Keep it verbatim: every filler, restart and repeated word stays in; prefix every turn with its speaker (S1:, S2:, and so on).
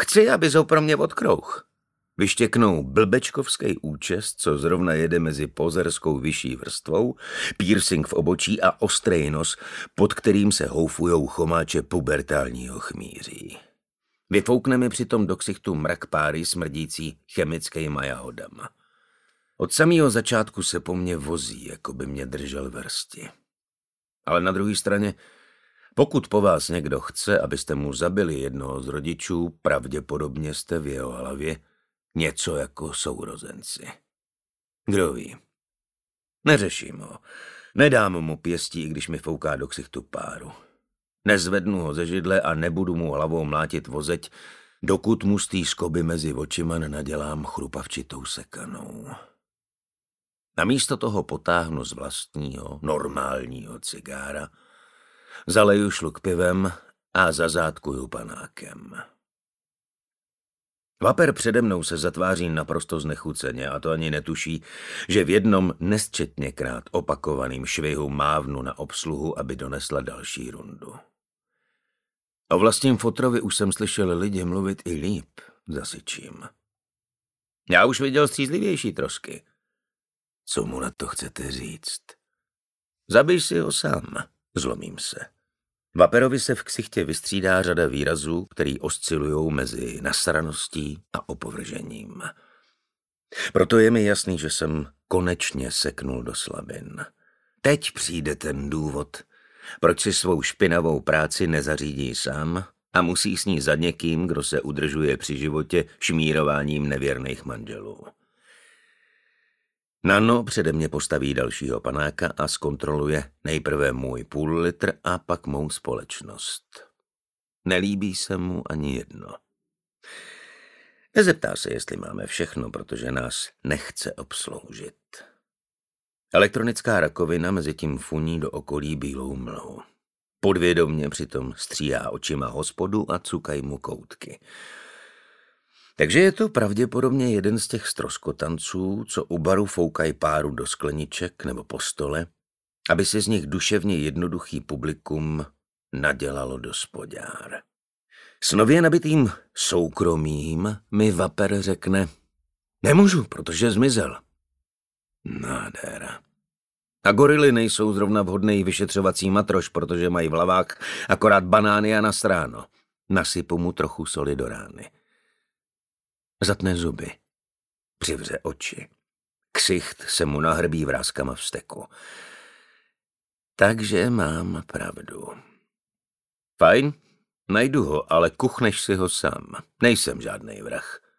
S1: Chci, abys ho pro mě odkrouh. Vyštěknou blbečkovský účest, co zrovna jede mezi pozerskou vyšší vrstvou, piercing v obočí a ostrej nos, pod kterým se houfujou chomáče pubertálního chmíří. Vyfoukne mi přitom do ksichtu mrak páry smrdící chemickýma jahodama. Od samého začátku se po mně vozí, jako by mě držel v hrsti. Ale na druhé straně, pokud po vás někdo chce, abyste mu zabili jednoho z rodičů, pravděpodobně jste v jeho hlavě něco jako sourozenci. Kdo ví? Neřeším ho. Nedám mu pěstí, když mi fouká do ksichtu páru. Nezvednu ho ze židle a nebudu mu hlavou mlátit vozeť, dokud mu z té skoby mezi očima nenadělám chrupavčitou sekanou. Namísto toho potáhnu z vlastního, normálního cigára, zaleju šluk pivem a zazátkuju panákem. Vaper přede mnou se zatváří naprosto znechuceně a to ani netuší, že v jednom nesčetněkrát opakovaným švihu mávnu na obsluhu, aby donesla další rundu. O vlastním fotrovi už jsem slyšel lidi mluvit i líp, zasyčím. Já už viděl střízlivější trosky. Co mu na to chcete říct? Zabij si ho sám, zlomím se. Vaperovi se v ksichtě vystřídá řada výrazů, který oscilujou mezi nasraností a opovržením. Proto je mi jasný, že jsem konečně seknul do slabin. Teď přijde ten důvod, proč si svou špinavou práci nezařídí sám a musí s ní za někým, kdo se udržuje při životě šmírováním nevěrných manželů. Nano přede mě postaví dalšího panáka a zkontroluje nejprve můj půl litr a pak mou společnost. Nelíbí se mu ani jedno. Nezeptá se, jestli máme všechno, protože nás nechce obsloužit. Elektronická rakovina mezi tím funí do okolí bílou mlhu. Podvědomně přitom stříhá očima hospodu a cukaj mu koutky. Takže je to pravděpodobně jeden z těch stroskotanců, co u baru foukají páru do skleniček nebo po stole, aby si z nich duševně jednoduchý publikum nadělalo do spodňár. S nově nabitým soukromím mi Vaper řekne: nemůžu, protože zmizel. Nádhera. A gorily nejsou zrovna vhodný vyšetřovací matroš, protože mají v hlavách akorát banány a nasráno. Nasypu mu trochu soli do rány. Zatne zuby. Přivře oči. Ksicht se mu nahrbí vrázkama vzteku. Takže mám pravdu. Fajn, najdu ho, ale kuchneš si ho sám. Nejsem žádnej vrah.